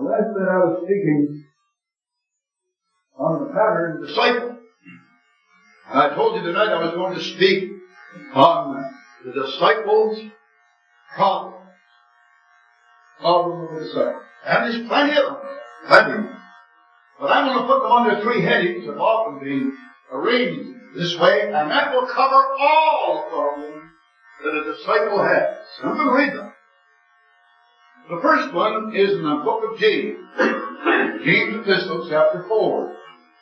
last night I was speaking on the pattern disciple. I told you tonight I was going to speak on the disciples' problem of the disciple. And there's plenty of them. Plenty. But I'm going to put them under three headings that have often been arranged this way, and that will cover all problems that a disciple has. And I'm going to read them. The first one is in the book of James. James Epistle, chapter 4.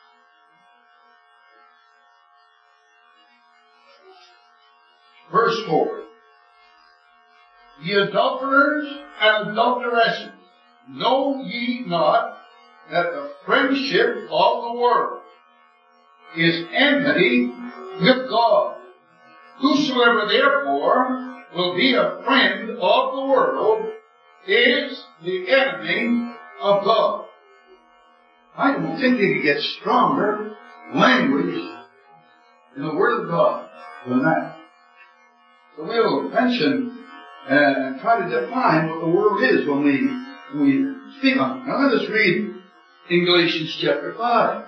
Verse 4. Ye adulterers and adulteresses, know ye not that the friendship of the world is enmity with God? Whosoever therefore will be a friend of the world is the enemy of God. I don't think you can get stronger language in the Word of God than that. So we'll mention and try to define what the world is when we speak on it. Now let us read in Galatians chapter 5.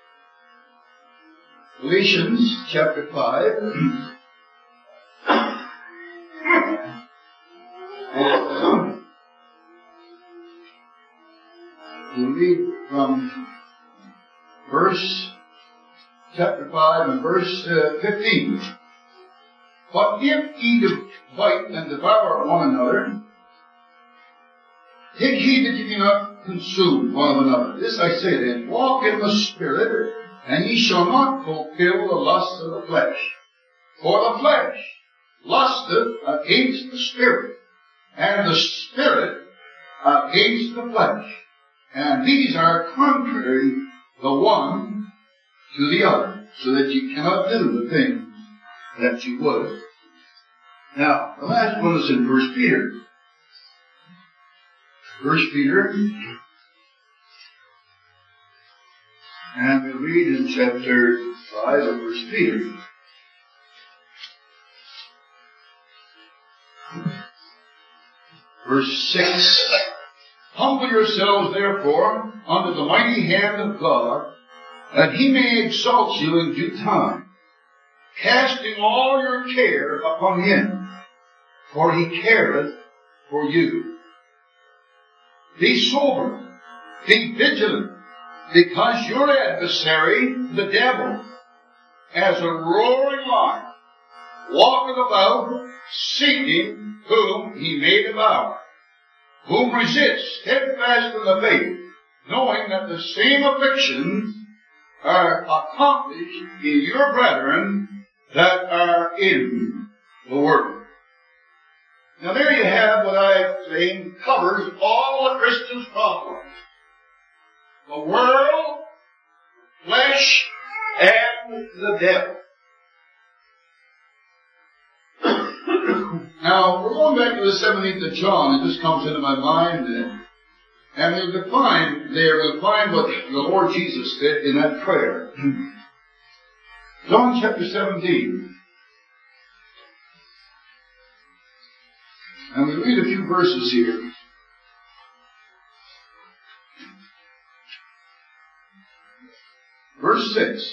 Galatians chapter 5. We read from chapter 5 and verse 15. But if ye fight and devour one another, take heed that ye be not consumed one of another. This I say then, walk in the Spirit, and ye shall not fulfill the lust of the flesh. For the flesh lusteth against the Spirit, and the Spirit against the flesh. And these are contrary the one to the other, so that you cannot do the things that you would. Now, the last one is in 1 Peter. 1 Peter. And we'll read in chapter 5 of 1 Peter. Verse 6. Humble yourselves, therefore, under the mighty hand of God, that he may exalt you in due time, casting all your care upon him, for he careth for you. Be sober, be vigilant, because your adversary, the devil, as a roaring lion, walketh about, seeking whom he may devour, whom resist steadfast in the faith, knowing that the same afflictions are accomplished in your brethren that are in the world. Now there you have what I say covers all the Christian's problems. The world, flesh, and the devil. Now, we're going back to the 17th of John. It just comes into my mind. And we'll find what the Lord Jesus said in that prayer. John chapter 17. And we read a few verses here. Verse 6.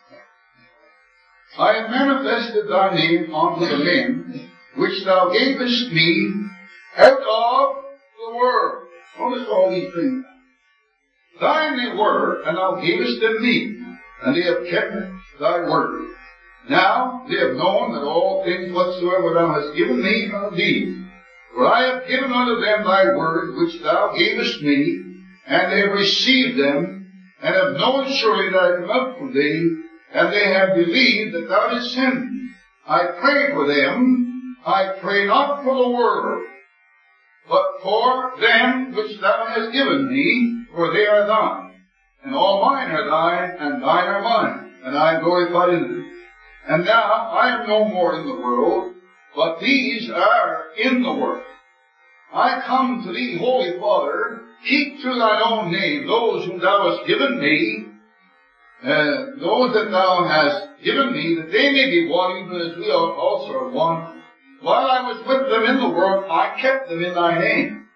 I have manifested thy name unto the men which thou gavest me out of the world. Notice all these things. Thine they were, and thou gavest them me, and they have kept thy word. Now they have known that all things whatsoever thou hast given me are thee. For I have given unto them thy word which thou gavest me, and they have received them, and have known surely that I come out from thee, and they have believed that thou didst send me. I pray for them. I pray not for the world, but for them which thou hast given me, for they are thine. And all mine are thine, and thine are mine, and I am glorified in them. And now I am no more in the world, but these are in the world. I come to thee, Holy Father, keep through thine own name those whom thou hast given me, those that thou hast given me, that they may be one, even as we also are one. While I was with them in the world, I kept them in thy name.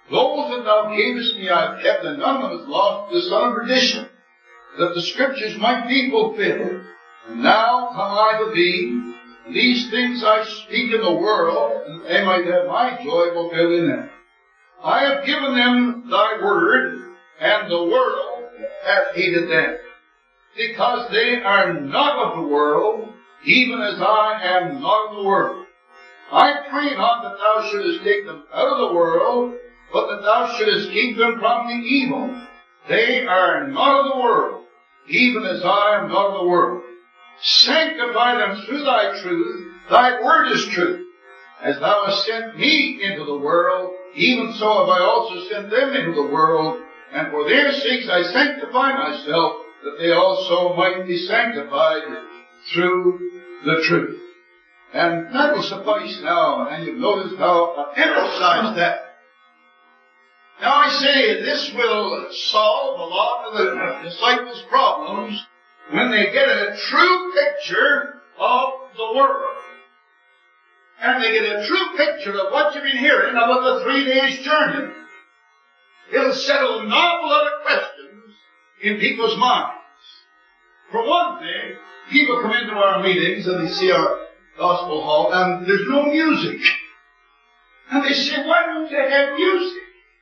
Those that thou gavest me I have kept, and none of them is lost to the son of perdition, that the scriptures might be fulfilled. And now come I to thee, and these things I speak in the world, and they might have my joy fulfilled in them. I have given them thy word, and the world hath hated them, because they are not of the world, even as I am not of the world. I pray not that thou shouldest take them out of the world, but that thou shouldest keep them from the evil. They are not of the world, even as I am not of the world. Sanctify them through thy truth. Thy word is truth. As thou hast sent me into the world, even so have I also sent them into the world. And for their sakes I sanctify myself, that they also might be sanctified through the truth. And that will suffice now, and you've noticed how I emphasize that. Now I say this will solve a lot of the disciples' problems when they get a true picture of the world. And they get a true picture of what you've been hearing about the 3 days' journey. It'll settle an awful lot of questions in people's minds. For one thing, people come into our meetings and they see our gospel hall and there's no music. And they say, why don't you have music?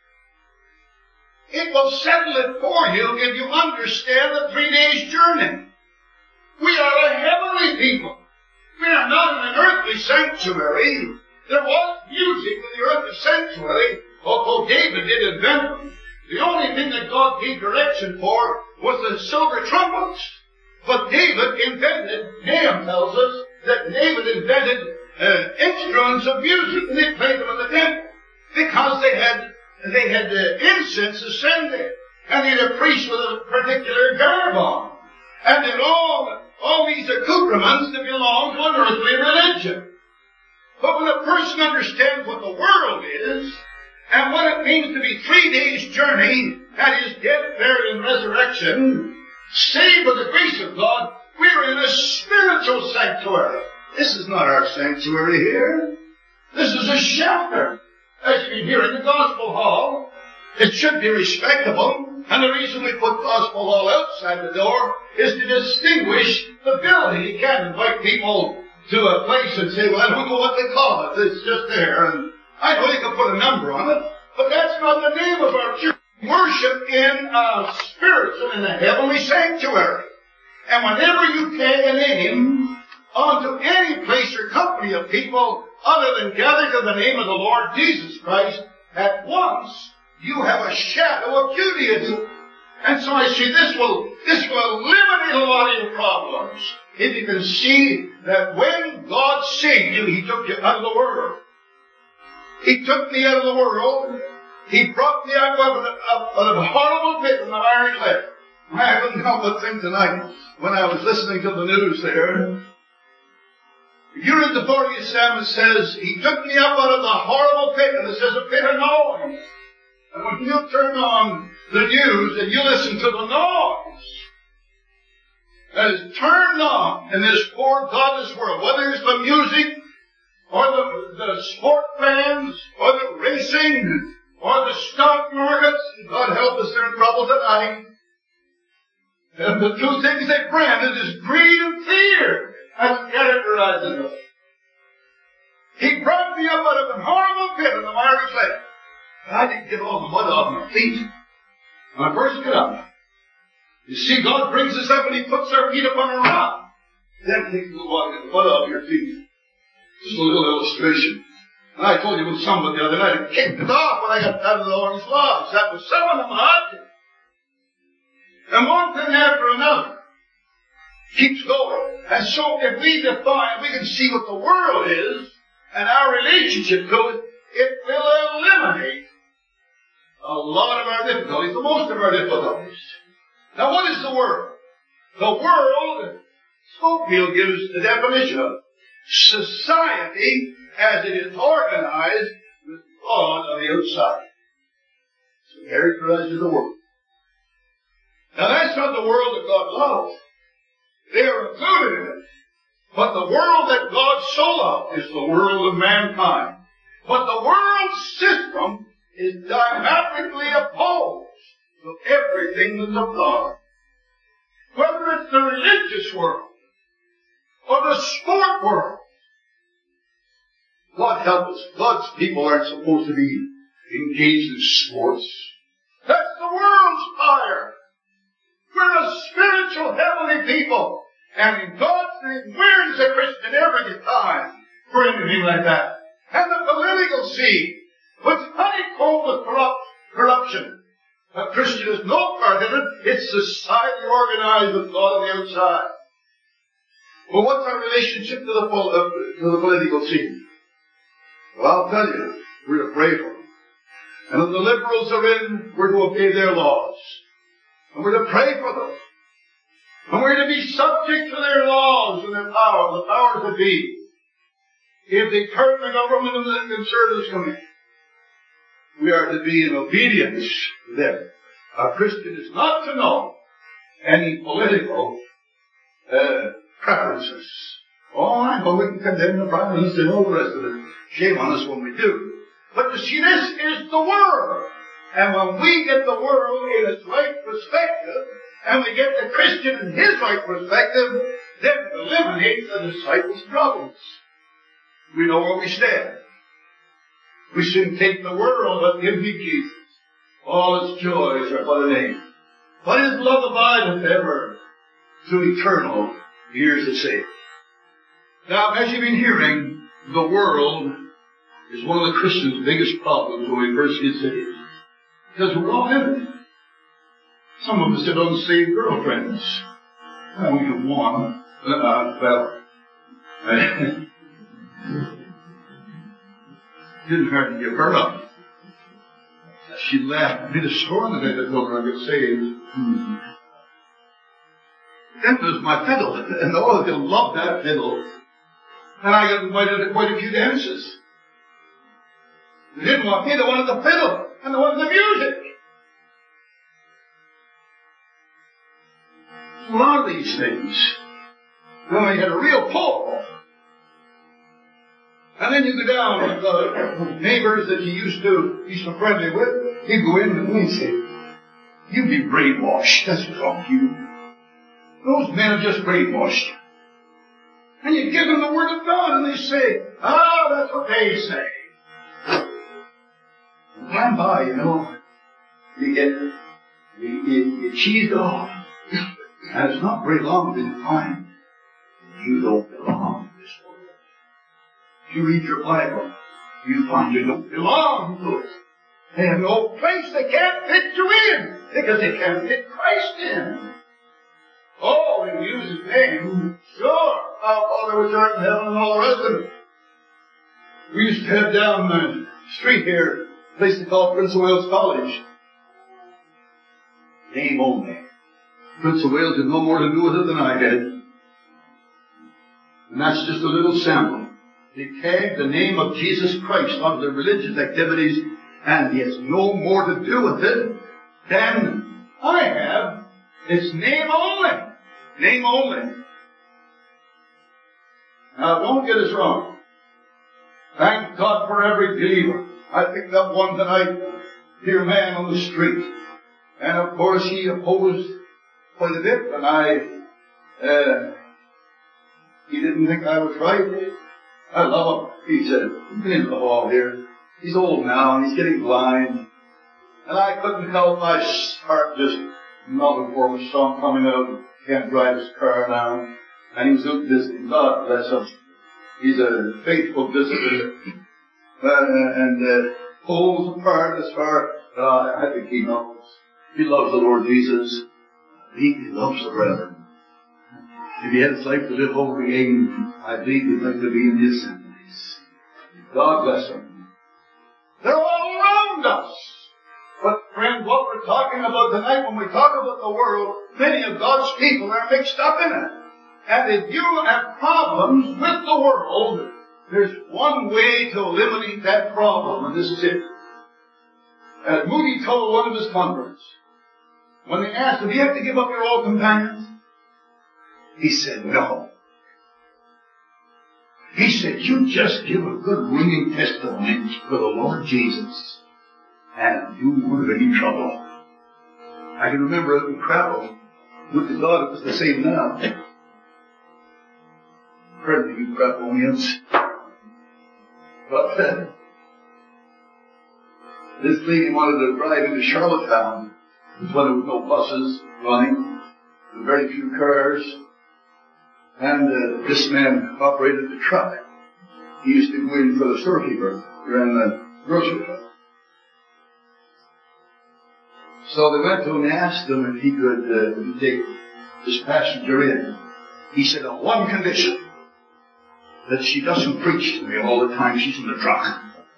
It will settle it for you if you understand the 3 days' journey. We are a heavenly people. We are not in an earthly sanctuary. There was music in the earthly sanctuary, although David did invent them. The only thing that God gave direction for was the silver trumpets. But David invented, Nahum tells us, that David invented instruments of music, and they played them in the temple because they had incense ascending, and they had a priest with a particular garb on, and then all these accoutrements that belong to an earthly religion. But when a person understands what the world is, and what it means to be 3 days' journey at his death, burial, and resurrection, saved by the grace of God, we're in a spiritual sanctuary. This is not our sanctuary here. This is a shelter. As you can hear in the gospel hall, it should be respectable. And the reason we put gospel hall outside the door is to distinguish the building. You can't invite people to a place and say, well, I don't know what they call it. It's just there. And I know you can put a number on it, but that's not the name of our church. Worship in a spiritual, in a heavenly sanctuary. And whenever you tag a name onto any place or company of people other than gathered in the name of the Lord Jesus Christ, at once you have a shadow of Judaism. And so I say this will eliminate a lot of your problems. If you can see that when God saved you, He took you out of the world. He took me out of the world. He brought me out of a horrible pit in the iron clay. I couldn't help but think tonight when I was listening to the news there. If you read the 40th Psalm, it says, He took me up out of the horrible pit, and it says a pit of noise. And when you turn on the news and you listen to the noise that is turned on in this poor godless world, whether it's the music, or the sport fans, or the racing, or the stock markets, God help us, they're in trouble tonight. And the two things they branded is greed and fear. That's characterizing us. He brought me up out of the horrible pit in the miry clay. I didn't get all the mud off my feet when I first got up. You see, God brings us up and He puts our feet up on a rock. Then takes a little while to get the mud off your feet. Just a little illustration. And I told you with someone the other night, I kicked it off when I got out of the orange logs. That was some of the mud. And one thing after another keeps going. And so if we define, we can see what the world is and our relationship to it, it will eliminate a lot of our difficulties, most of our difficulties. Now what is the world? The world, Scofield gives the definition of it. Society as it is organized with God on the outside. So characterizes the world. Now that's not the world that God loves. They are included in it. But the world that God so loved is the world of mankind. But the world system is diametrically opposed to everything that's of God. Whether it's the religious world or the sport world. God help us. God's people aren't supposed to be engaged in sports. That's the world's fire. We're a spiritual, heavenly people. And in God's name, where does a Christian ever get time for anything like that? And the political scene, which honeycombed with corruption. A Christian has no part in it. It's society organized with God on the outside. Well, what's our relationship to the political scene? Well, I'll tell you, we're to pray for them. And if the liberals are in, we're to obey their laws. And we're to pray for them. And we're to be subject to their laws and their power, the power to be. If they turn the government and the conservatives come in, we are to be in obedience to them. A Christian is not to know any political preferences. Oh, I know we can condemn the Prime Minister and all the rest of it. Shame on us when we do. But you see, this is the world. And when we get the world in its right perspective, and we get the Christian in his right perspective, then it eliminates the disciples' problems. We know where we stand. We shouldn't take the world, but give me Jesus. All its joys are but a name. But his love abideth ever through eternal years of saving. Now, as you've been hearing, the world is one of the Christians' biggest problems when we first get saved. Because we're all in it. Some of us have unsaved girlfriends. We have one. Didn't hardly give her up. She laughed. I made a score the day that told her I got saved. Then there's my fiddle. And all of them loved that fiddle. And I got invited to quite a few dances. They didn't want me, they wanted the fiddle. And they wanted the music. A lot of these things. When we had a real pull. And then you go down with the neighbors that you used to be so friendly with. You go in and we say, you be brainwashed. That's what's wrong with you. Those men are just brainwashed. And you give them the word of God and they say, that's what they say. And by, you know, you get, you cheesed off. And it's not very long until you find you don't belong to this world. If you read your Bible, you find you don't belong to it. They have no place, they can't fit you in, because they can't fit Christ in. Oh, they use his name, sure, our Father which art in heaven and all the rest of it. We used to head down the street here, a place they call Prince of Wales College. Name only. Prince of Wales had no more to do with it than I had. And that's just a little sample. They tagged the name of Jesus Christ onto their religious activities, and he has no more to do with it than I have. It's name only. Name only. Now, don't get us wrong. Thank God for every believer. I picked up one tonight, dear man on the street. And of course he opposed quite a bit, and he didn't think I was right. I love him. He said, come into the hall here. He's old now and he's getting blind. And I couldn't help my heart just melting for him. Saw him coming out. Can't drive his car now. And he was out visiting. God bless him. He's a faithful visitor. And pulls apart as far. I think he knows. He loves the Lord Jesus. He loves the brethren. If he had his life to live over again, I believe he'd like to be in the assemblies. God bless him. They're all around us. But friend, what we're talking about tonight, when we talk about the world, many of God's people are mixed up in it. And if you have problems with the world, there's one way to eliminate that problem, and this is it. As Moody told one of his converts, when they asked him, do you have to give up your old companions? He said, no. He said, you just give a good ringing testimony for the Lord Jesus. and you were in trouble. I can remember it in travel. With the God, it was the same now. Friendly, you Pratonians. But this lady wanted to drive into Charlottetown. It was when there was no buses running, and very few cars. And this man operated the truck. He used to go in for the storekeeper around the grocery store. So they went to him and asked him if he could take this passenger in. He said, on one condition, that she doesn't preach to me all the time she's in the truck.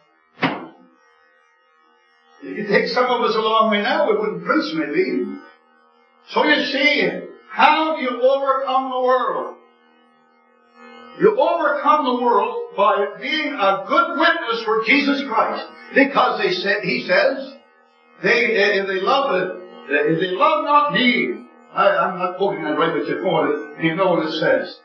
If you take some of us along with now, we wouldn't preach maybe. So you see, how do you overcome the world? You overcome the world by being a good witness for Jesus Christ. Because he says, if they love not me, I'm not quoting that right, but you know what it says.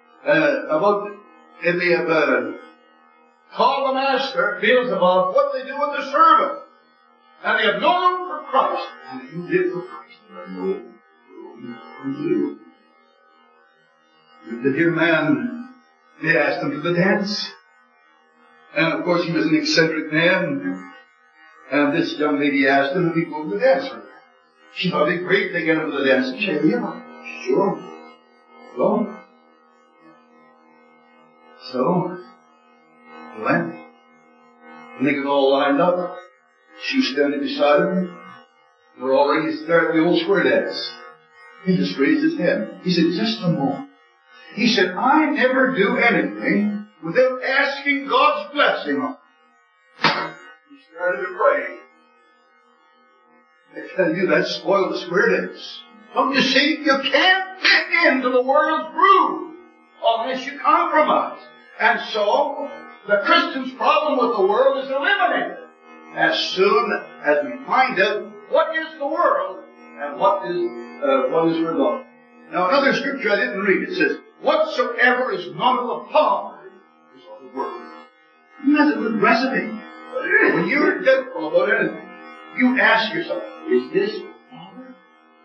If they have called the master, Beelzebub, what do they do with the servant? And they have known him for Christ. And you live for Christ. The dear man, they asked him for the dance. And of course he was an eccentric man. And this young lady asked him if he'd go to the dance with her. She thought it'd be great to get him to the dance. She said, yeah, sure. So, he went. And they got all lined up. She was standing beside him. They were all ready to start the old square dance. He just raised his hand. He said, just a moment. He said, I never do anything without asking God's blessing on it. He started to pray. I tell you, that spoiled the square dance. Don't you see? You can't fit into the world's groove unless you compromise. And so, the Christian's problem with the world is eliminated as soon as we find out what is the world and what is for God. Now, another scripture I didn't read, it says, whatsoever is not of the Father is of the world. That's a good recipe. When you're doubtful about anything, you ask yourself, is this the Father?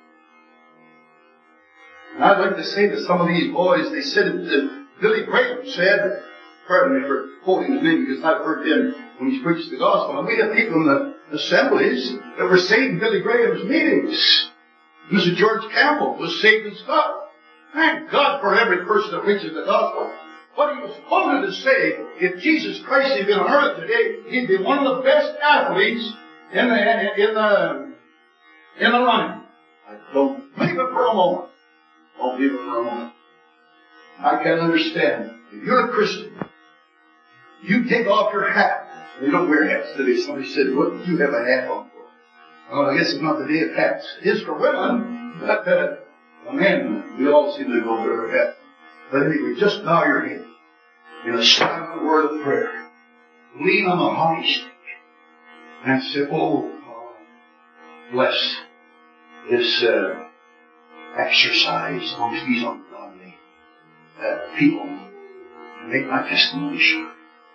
And I'd like to say to some of these boys, they said that Billy Graham said, pardon me for quoting his name because I've heard him when he's preached the gospel, and we have people in the assemblies that were saved in Billy Graham's meetings. Mr. George Campbell was saved in Scotland. Thank God for every person that preaches the gospel. What he was quoted to say, if Jesus Christ had been on earth today, he'd be one of the best athletes in the running. I don't believe it for a moment. Don't believe it for a moment. I can't understand. If you're a Christian, you take off your hat. They don't wear hats today. Somebody said, what do you have a hat on for? Well, I guess it's not the day of hats. It is for women, but the men, we all seem to go wear a hat. But anyway, just bow your head in a silent word of prayer. Lean on the hockey stick and say, oh, bless this exercise amongst these ungodly people and make my testimony sure.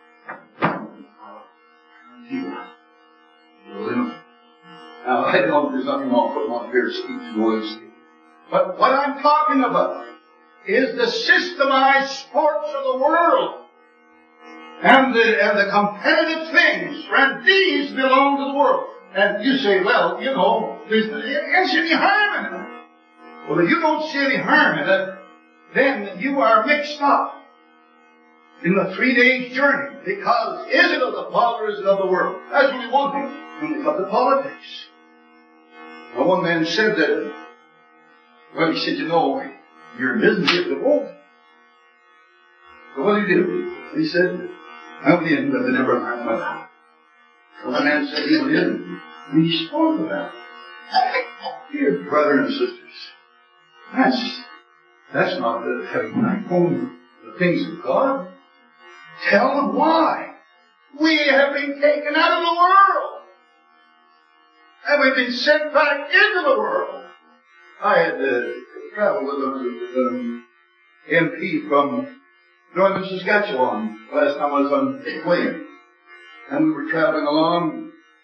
Now, I know there's nothing wrong putting on a pair of speech noise. But what I'm talking about is the systemized sports of the world and the competitive things, and these belong to the world. And you say, well, you know, there's any harm in it. Well, if you don't see any harm in it, then you are mixed up in the 3 days journey. Because is it of the Father or is it of the world? That's only one thing. When it comes to politics. Well, one man said that, well, he said, you know, your business is to vote. So what did he do? He said, I went in, but they never harmed my house. So the man said he went in, and he spoke about it. Dear brothers and sisters, that's not the having known the things of God. Tell them why. We have been taken out of the world. And we've been sent back into the world. I had traveled with an MP from northern Saskatchewan last time I was on plane. And we were traveling along,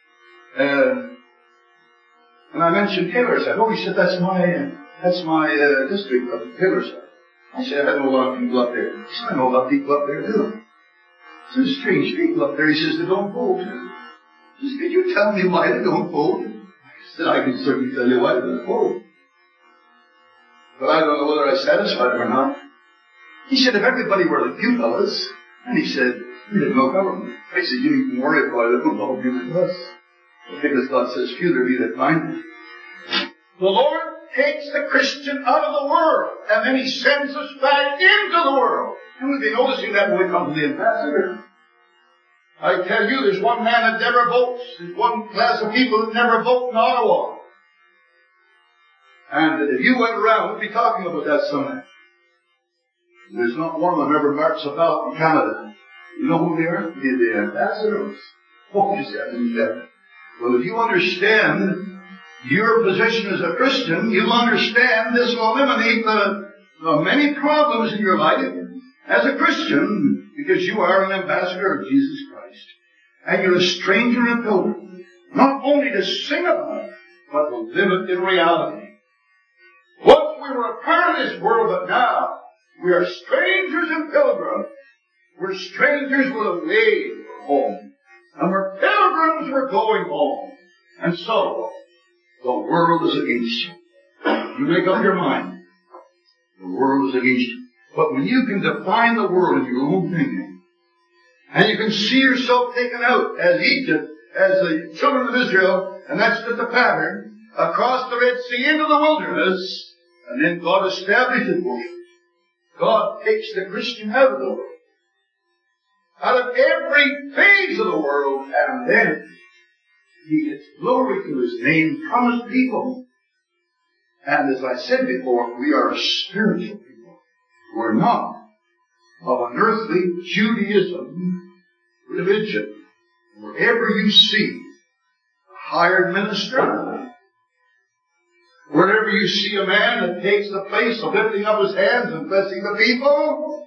And I mentioned Hillershead. Oh, he said, that's my district of Hillershead. I said, I know a lot of people up there. He said, I know a lot of people up there too. There's strange people up there. He says, they don't vote. He says, could you tell me why they don't vote? I said, I can certainly tell you why they don't vote. But I don't know whether I'm satisfied or not. He said, if everybody were like you fellas, and he said, we have no government. I said, you needn't worry about it. It will all be with us. Because God says, few there be that find it. The Lord takes the Christian out of the world, and then He sends us back into the world. And we've been noticing that when we come to the ambassador. I tell you, there's one man that never votes. There's one class of people that never vote in Ottawa. And if you went around, we'd be talking about that someday. There's not one of them ever marks a ballot in Canada. You know who they are? The ambassadors. Oh, you said. Well, if you understand your position as a Christian, you'll understand this will eliminate the many problems in your life as a Christian, because you are an ambassador of Jesus Christ. And you're a stranger and pilgrim. Not only to sing about it, but to live it in reality. Once we were a part of this world, but now we are strangers and pilgrims. We're strangers with a way home. And we're pilgrims, we're going home. And so, the world is against you. You make up your mind. The world is against you. But when you can define the world in your own thinking, and you can see yourself taken out as Egypt, as the children of Israel, and that's the pattern, across the Red Sea into the wilderness, and then God establishes worship. God takes the Christian out of the world, out of every phase of the world, and then He gets glory to His name from His people. And as I said before, we are a spiritual people. We're not of an earthly Judaism religion. Wherever you see a hired minister, wherever you see a man that takes the place of lifting up his hands and blessing the people,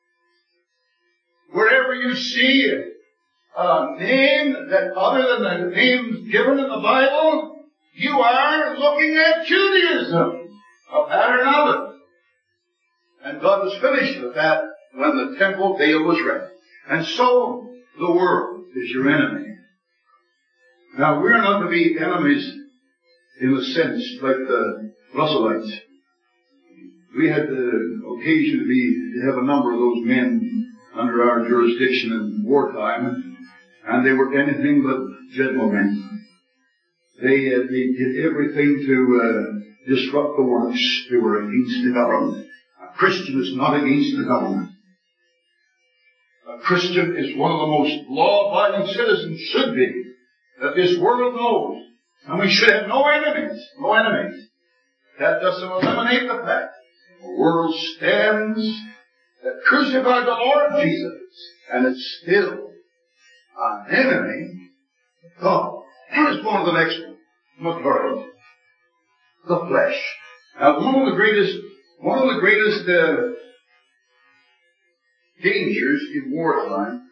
wherever you see a name that other than the names given in the Bible, you are looking at Judaism, a pattern of it. And God was finished with that when the temple veil was rent. And so, the world is your enemy. Now, we're not to be enemies in a sense like the Russellites. We had the occasion to have a number of those men under our jurisdiction in wartime, and they were anything but gentlemen. They did everything to disrupt the works. They were against the government. A Christian is not against the government. A Christian is one of the most law-abiding citizens should be, that this world knows. And we should have no enemies. No enemies. That doesn't eliminate the fact the world stands that crucified the Lord Jesus, and it's still an enemy of God. Let's go on to the next one. Maturity. The flesh. Now, one of the greatest dangers in wartime,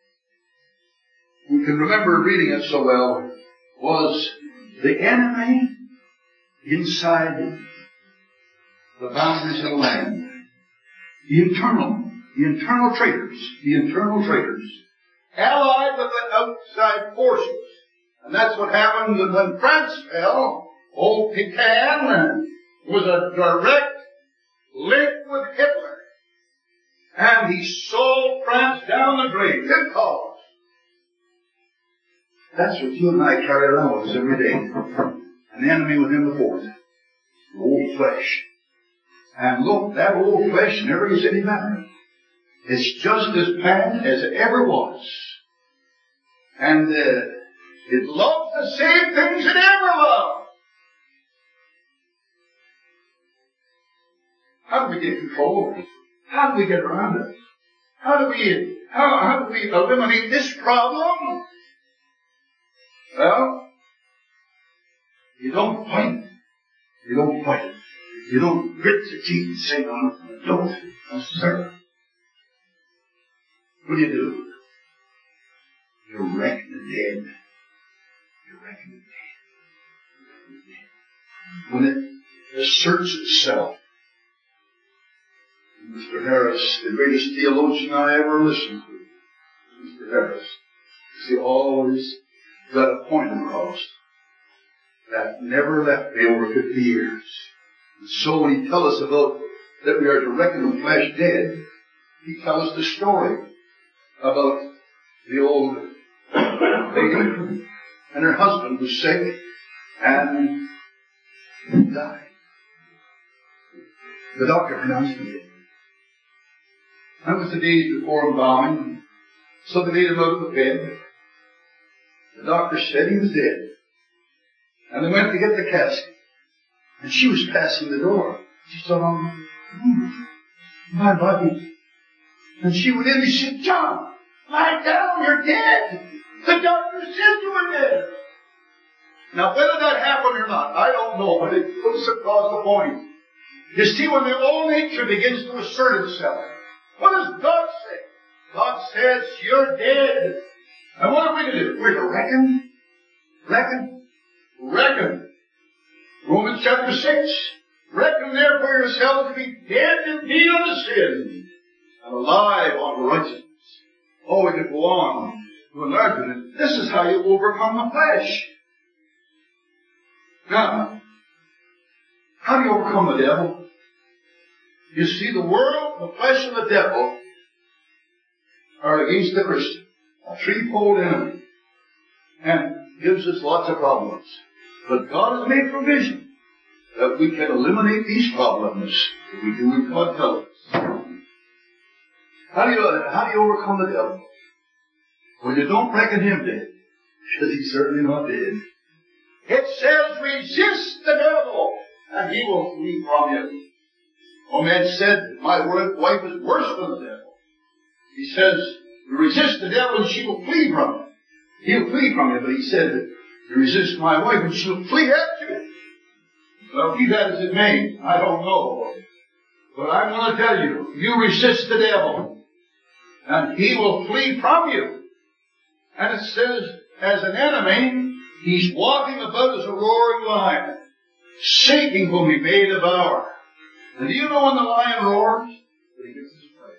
we can remember reading it so well, was the enemy inside the boundaries of the land. The internal traitors, allied with the outside forces. And that's what happened when France fell. Old Petain was a direct link with Hitler. And he sold France down the drain. Good cause. That's what you and I carry around with us every day. An enemy within the fort. The old flesh. And look, that old flesh never gets any better. It's just as bad as it ever was. And it loves the same things it ever loved. How do we get control of it? How do we get around it? How do we eliminate this problem? Well, you don't fight it. You don't fight it. You don't grit your teeth and say, no, don't. No, sir. What do? You wreck the dead. You reckon it dead. When it asserts itself. Mr. Harris, the greatest theologian I ever listened to, Mr. Harris, he always got a point across that never left me over 50 years. And so when he tells us about that we are to reckon the flesh dead, he tells us the story about the old lady and her husband was sick and died. The doctor pronounced him dead. That was the days before embalming. So they laid him out of the bed. The doctor said he was dead. And they went to get the casket. And she was passing the door. She saw my body. And she went in and she said, John, lie down, you're dead. The doctor said you were dead. Now whether that happened or not, I don't know, but it puts across the point. You see, when the old nature begins to assert itself, what does God say? God says, you're dead. And what are we to do? We're to reckon. Romans chapter 6. Reckon therefore yourselves to be dead indeed unto sin, and alive unto righteousness. Oh, we could go on to enlarge it. This is how you overcome the flesh. Now, how do you overcome the devil? You see, the world, the flesh, and the devil are against the Christian. A threefold enemy. And gives us lots of problems. But God has made provision that we can eliminate these problems if we do what God tells us. How do you overcome the devil? Well, you don't reckon him dead, because he's certainly not dead. It says, resist the devil, and he will flee from you. A man said, my wife is worse than the devil. He says, resist the devil and she will flee from you. He'll flee from you, but he said, resist my wife and she'll flee at you. Well, be that as it may, I don't know. But I'm going to tell you, you resist the devil, and he will flee from you. And it says, as an enemy, he's walking about as a roaring lion, seeking whom he may devour. And do you know when the lion roars? When he gets his prey.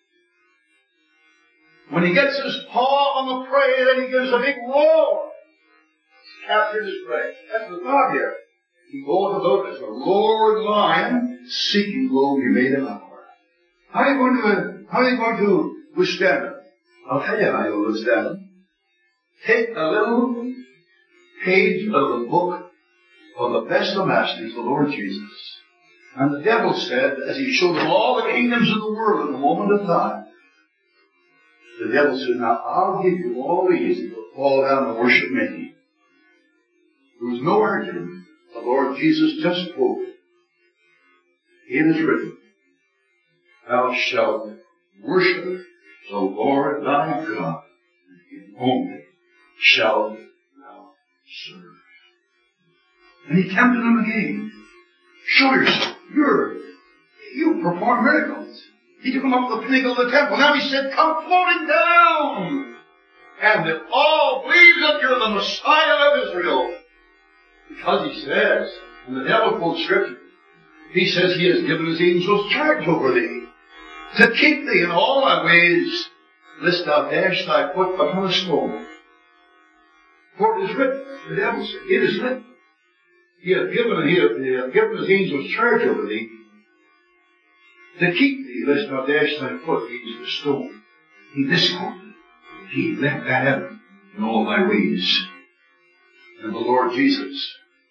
When he gets his paw on the prey, then he gives a big roar. He's captured his prey. That's the thought here. He goes about as a roaring lion, seeking whom he may devour. How are you going to withstand him? I'll tell you how you'll withstand him. Take a little page out of the book of the best of masters, the Lord Jesus. And the devil said, as he showed him all the kingdoms of the world in a moment of time, the devil said, now I'll give you all these that will fall down and worship me. There was no argument. The Lord Jesus just quoted. It is written, thou shalt worship the Lord thy God, and him only shalt thou serve. And he tempted him again. Show yourself. You perform miracles. He took him up to the pinnacle of the temple. Now he said, come floating down. And if all believe that you're the Messiah of Israel, because he says, and the devil quotes scripture, he says he has given his angels charge over thee, to keep thee in all thy ways, lest thou dash thy foot upon a stone. For it is written, the devil said, it is written, he hath given his angels charge over thee, to keep thee, lest thou dash thy foot against the stone. He disquoted. He left that heaven in all thy ways. And the Lord Jesus,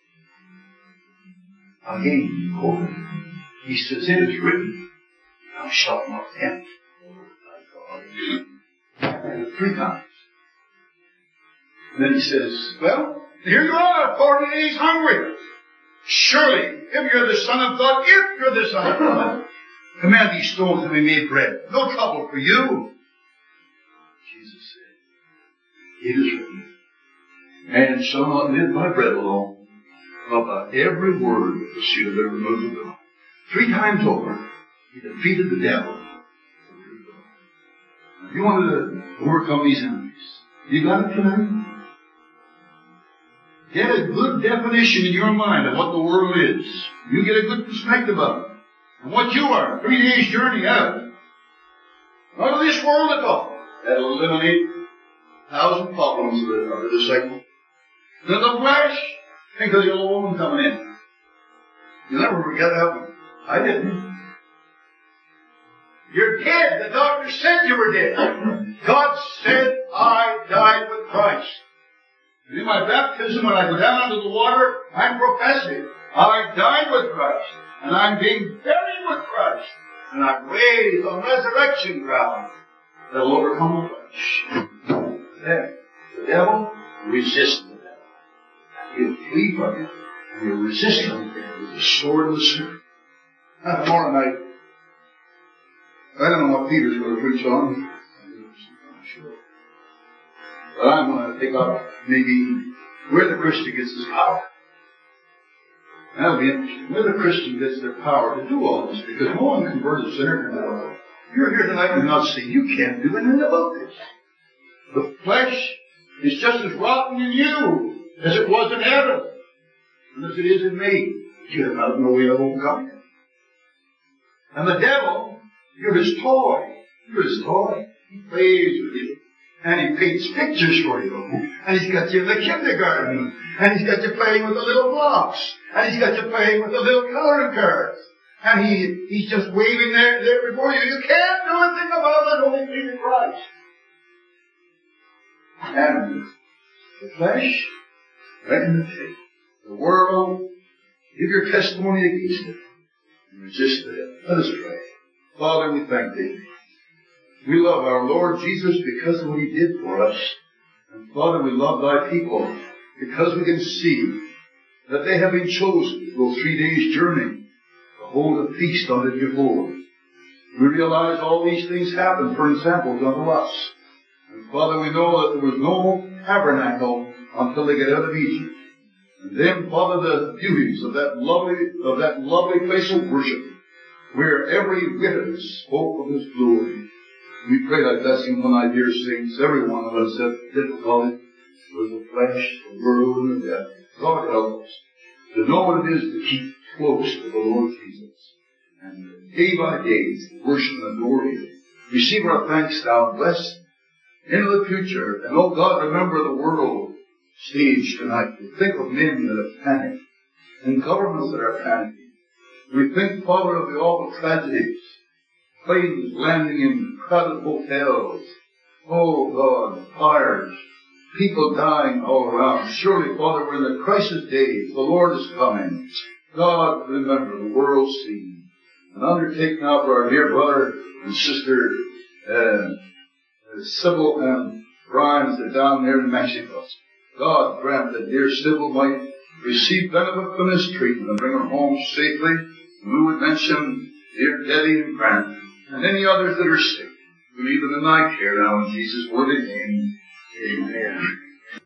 again quoted, he says, it is written, thou shalt not tempt the Lord thy God. 3 times. And then he says, well, here you are, 40 days hungry. Surely, if you're the Son of God, command these stones to be made bread. No trouble for you. Jesus said, it is written, man shall not live by bread alone, but by every word that proceedeth out of the mouth of God. 3 times over, he defeated the devil. If you want to overcome these enemies, you got it tonight? Get a good definition in your mind of what the world is. You get a good perspective of it. And what you are, 3 days journey out. Not of this world at all. That'll eliminate 1,000 problems of the disciple. Then the flesh, think of the old woman coming in. You never forget that one. I didn't. You're dead. The doctor said you were dead. God said I died with Christ. And in my baptism, when I go down under the water, I'm professing I died with Christ. And I'm being buried with Christ. And I'm raised on resurrection ground that'll overcome the flesh. There. The devil, resist the devil. He'll flee from you. And you'll resist him with the sword of the Spirit. Tomorrow night, I don't know what Peter's going to preach on. I'm not sure. But I'm going to take up maybe where the Christian gets his power. That'll be interesting. Where the Christian gets their power to do all this. Because no one converts a sinner to God. You're here tonight and not see. You can't do anything about this. The flesh is just as rotten in you as it was in Adam. And as it is in me. You have no way of overcoming it. And the devil, you're his toy. You're his toy. He plays with you. And he paints pictures for you. And he's got you in the kindergarten. And he's got you playing with the little blocks. And he's got you playing with the little coloring cards. And he's just waving there before you. You can't do anything about it, only through Christ. And the flesh, reckon the faith. The world, give your testimony against it. And resist it. Let us pray. Father, we thank Thee. We love our Lord Jesus because of what He did for us. And Father, we love Thy people because we can see that they have been chosen to go 3 days' journey to hold a feast unto Jehovah. We realize all these things happen for examples unto us. And Father, we know that there was no tabernacle until they get out of Egypt. And then, Father, the beauties of that lovely place of worship, where every witness spoke of His glory. We pray Thy blessing on Thy dear saints, every one of us that difficulty with the flesh, the world, and the devil. God help us to know what it is to keep close to the Lord Jesus. And day by day, worship and adore Him. Receive our thanks now, bless into the future. And oh God, remember the world stage tonight. We think of men that have panicked and governments that are panicking. We think, Father, of the awful tragedies. Planes landing in crowded hotels. Oh God, fires. People dying all around. Surely, Father, we're in the crisis days. The Lord is coming. God, remember the world scene. And undertake now for our dear brother and sister, Sybil and Brian, they're down there in Mexico. God grant that dear Sybil might receive benefit from this treatment and bring her home safely. And we would mention dear Debbie and Grant and any others that are sick. We leave them in Thy care now in Jesus' worthy name. Amen.